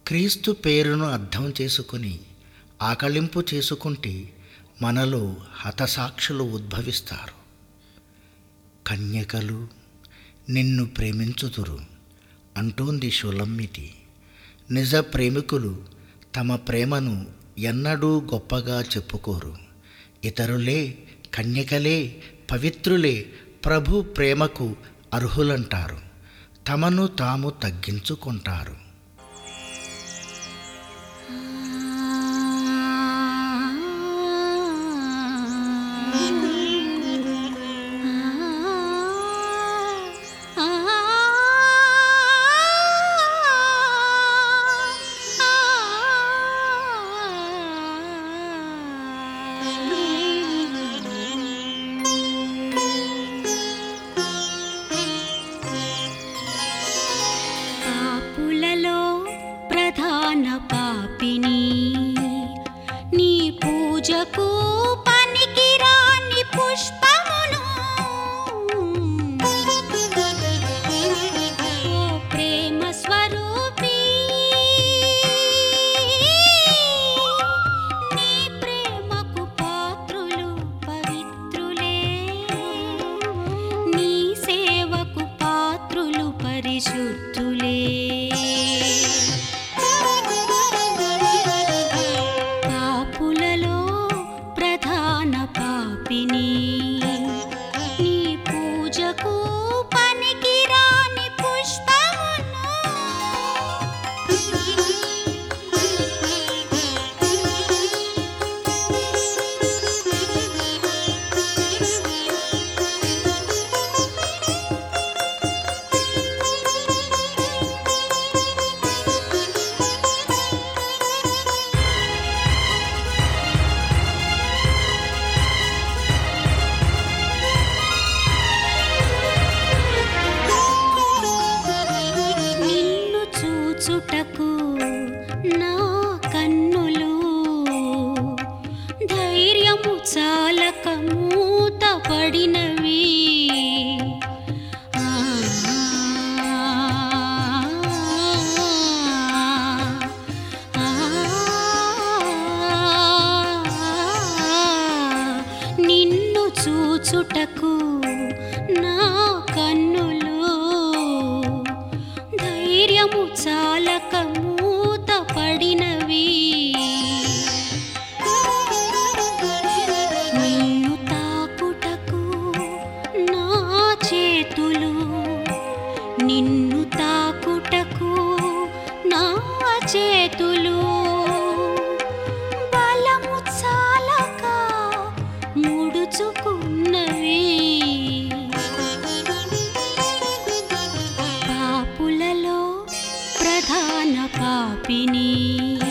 క్రీస్తు పేరును అర్థం చేసుకుని ఆకళింపు చేసుకుంటే మనలో హతసాక్షులు ఉద్భవిస్తారు. కన్యకలు నిన్ను ప్రేమించుదురు అంటోంది షులమ్మితి. నిజ ప్రేమికులు తమ ప్రేమను ఎన్నడూ గొప్పగా చెప్పుకోరు. ఇతరులే, కన్యకలే, పవిత్రులే ప్రభు ప్రేమకు అర్హులంటారు. తమను తాము తగ్గించుకుంటారు. పాపిని నీ పూజకు పనికిరాని పుష్పమును ఓ ప్రేమ స్వరూపి, నీ ప్రేమకు పాత్రులు పవిత్రులే, నీ సేవకు పాత్రులు పరిశుద్ధులే. నీ పూజకు పనికిరాని పుష్పమును చూచుటకు నా కన్నులు ధైర్యము చాలక మూతపడినవి. నిన్ను చూచుటకు నా కన్నులు ధైర్యము చాలక మూతపడినవి. నిన్ను తాకుటకు నా చేతులు, నిన్ను తాకుటకు నా చేతులు బలము చాలక ముడుచుకున్నవి. పాపులలో ప్రధాన పాపిని